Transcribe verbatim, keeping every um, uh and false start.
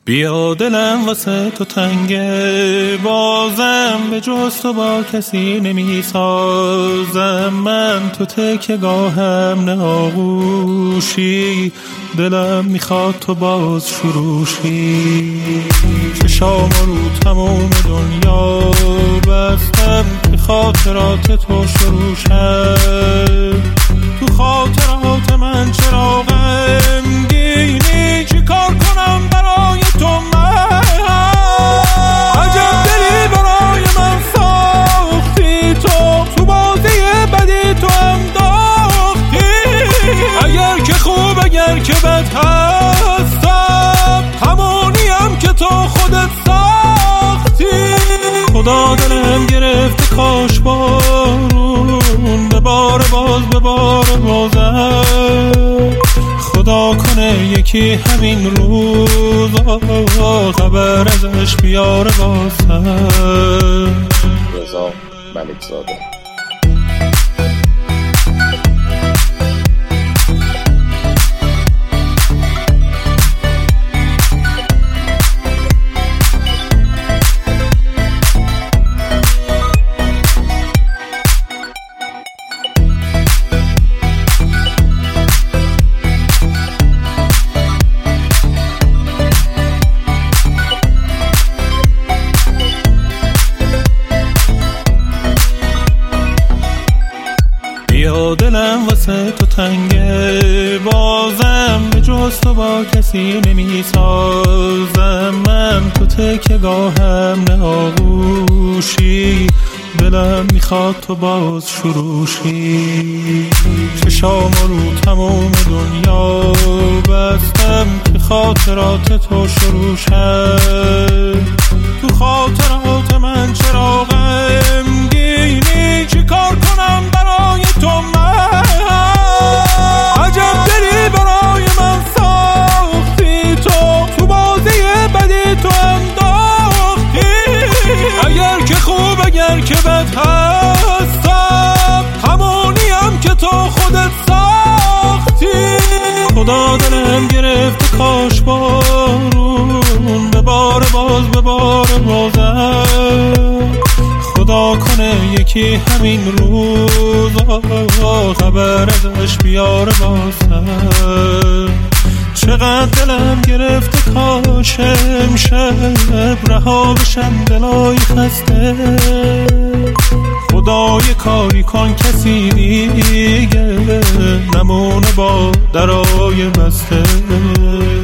بیا دلم واسه تو تنگه، بازم به جز تو با کسی نمی سازم. من تو تکه گاهم نه آغوشی، دلم میخواد تو باز شروشی. چشام رو تموم دنیا بستم که خاطرات تو شروع شد. تو خاطرات من چرا غمگینی؟ چی کار کنم برای تو من؟ عجب دلی برای من ساختی تو، تو بازی بدی تو انداختی. اگر که خوب اگر که بد هستم، همونیم که تو خودت ساختی. خدا دلم گرفت کاش بارون به بار باز به بار بازم. خدا کنه یکی همین روزا خبر ازش بیاره واسم. رضا ملکزاده. بیا دلم واسه تو تنگه، بازم به جز تو با کسی نمی سازم. من تو تکه گاهم نه آغوشی، دلم میخواد تو باز شروشی. چشام رو تموم دنیا بستم که خاطرات تو شروع شد. تو خاطرات من چرا غمگینی؟ چی کار کنم برای تو من؟ عجب دلی برای من ساختی تو، تو بازی بدی تو انداختی. اگر که خوب اگر که بد هستم، همونیم که تو خودت ساختی. خدا دلم گرفت کاش بارون به بار باز به بار بازم. خدا کنه یکی همین روزا خبر ازش بیاره واسم. چقدر دلم گرفته کاش امشب رها بشم دلای خسته. خدای کاری کن کسی دیگه نمونه با درای بسته.